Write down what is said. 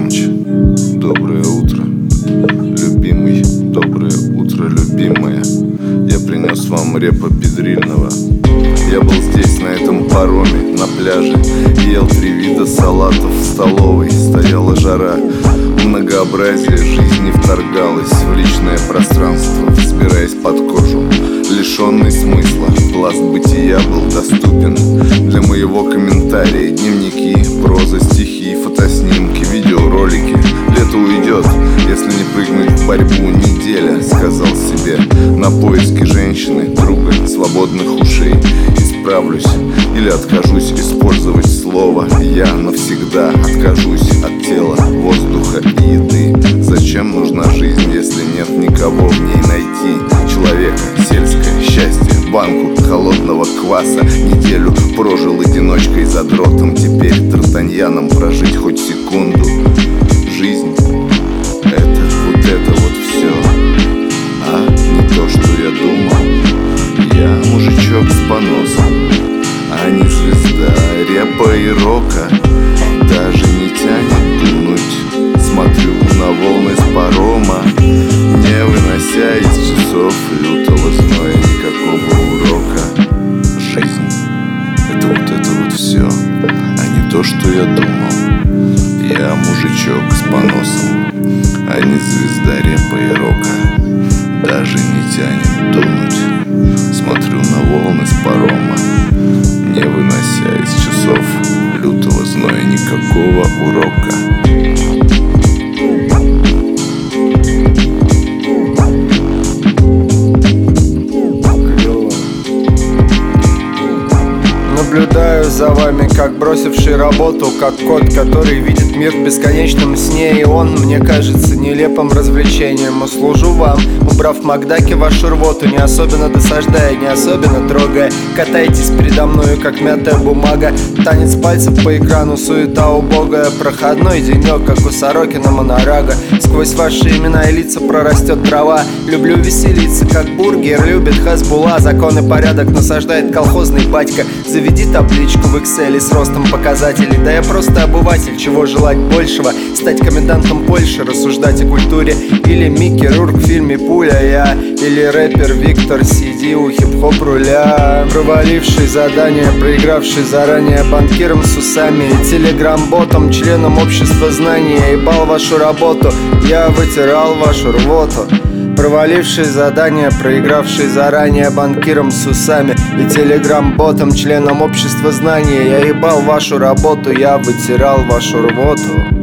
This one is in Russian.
ночь, доброе утро, любимый, доброе утро, любимая. Я принес вам репа педрильного. Я был здесь, на этом пароме, на пляже, ел 3 вида салатов в столовой. Стояла жара, многообразие жизни вторгалось в личное пространство, взбираясь под кожу. Лишенный смысла, пласт бытия был доступен для моего комментария. Дневники, проза, стихи, фотоснимки, видеоролики. Лето уйдет, если не прыгнуть в борьбу. Неделя, сказал себе, на поиски женщины, друга, свободных ушей. Исправлюсь или откажусь использовать слово. Я навсегда откажусь от тела, воздуха и еды. Зачем нужна жизнь, если нет никого в ней найти? Человека, сельское счастье, банку холодного кваса. Неделю прожил одиночкой за дротом. Теперь Д'Артаньяном прожить хоть секунду. Жизнь — это вот все, а не то, что я думал. Я мужичок с поносом, а не звезда репа и рока. Даже не тянет дунуть. Смотрю на волны с парома, не вынося из часов лютого зноя никакого урока. Жизнь — это вот все, а не то, что я думал. Я мужичок с поносом, а не звезда репа и рока. Даже не тянет дунуть. Смотрю на волны с парома, не вынося из часов лютого зноя никакого урока. Наблюдаю за вами, как бросивший работу, как кот, который видит мир в бесконечном сне. И он мне кажется нелепым развлечением. Услужу вам, убрав Макдаки вашу рвоту, не особенно досаждая, не особенно трогая. Катайтесь передо мною, как мятая бумага. Танец пальцев по экрану, суета убогая. Проходной денек, как у Сорокина Монорага. Сквозь ваши имена и лица прорастет трава. Люблю веселиться, как бургер любит Хазбула. Закон и порядок насаждает колхозный батька. Заведи табличку в Excel с ростом показателей. Да я просто обыватель, чего желать большего? Стать комендантом Польши, рассуждать о культуре. Или Микки Рурк в фильме «Пуля я». Или рэпер Виктор Сиди у хип-хоп руля. Проваливший задание, проигравший заранее банкиром с усами и телеграм-ботом, членом общества знаний. Я ебал вашу работу, я вытирал вашу рвоту. Проваливший задание, проигравший заранее банкиром с усами и телеграм-ботом, членом общества знания. Я ебал вашу работу, я вытирал вашу рвоту.